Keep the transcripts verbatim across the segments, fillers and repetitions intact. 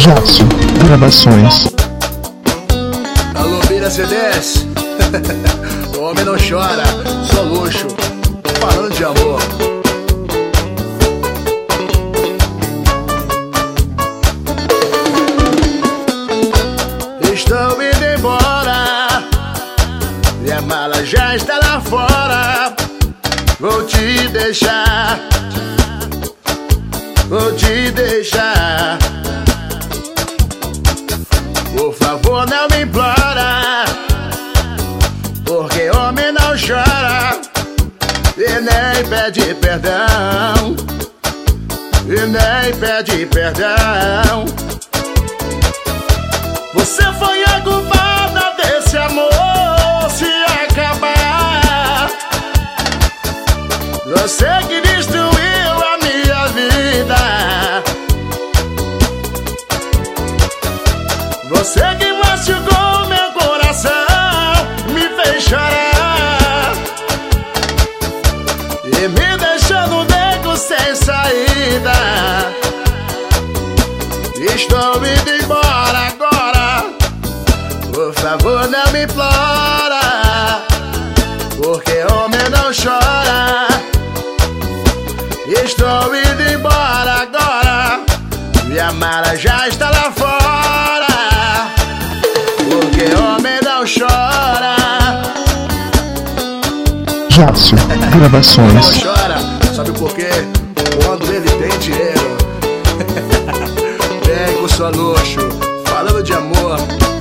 Jackson Gravações. Alô, Mira C Ds. O homem não chora, só luxo. Falando de amor. Estou indo embora e a mala já está lá fora. Vou te deixar, vou te deixar. Por favor, não me implora, porque homem não chora e nem pede perdão, e nem pede perdão. Você foi a culpada desse amor se acabar. Você que destruiu a minha vida. Você que machucou meu coração, me fez chorar e me deixou no beco sem saída. Estou indo embora agora, por favor não me implora, porque homem não chora. Estou indo embora agora, minha mala já está lá fora, porque homem não chora. Jackson Gravações. Não chora, sabe por quê? Quando ele tem dinheiro. Vem com sua luxo, falando de amor.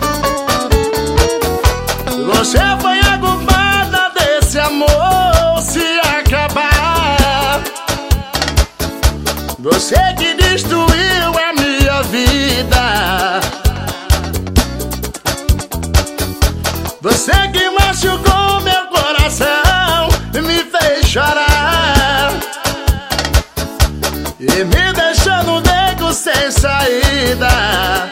Você foi a culpada desse amor se acabar. Você que destruiu a minha vida. Você que machucou meu coração, me fez chorar e me deixou no beco sem saída.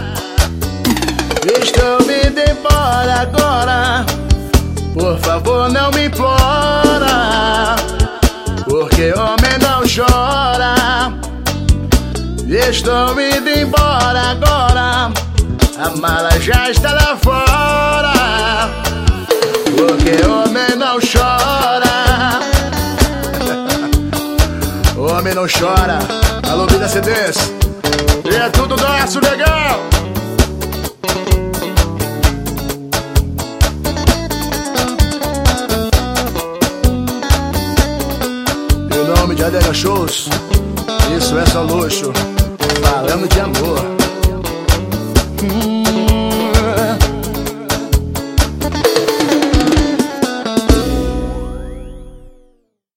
Estou indo embora agora, por favor não me implora, porque homem não chora. Estou indo embora agora, a mala já está lá fora, porque homem não chora. Homem não chora. Alô, Vida C Ds. E é tudo nosso, legal. Em nome de Adega Shows, isso é só luxo, falando de amor. Hum.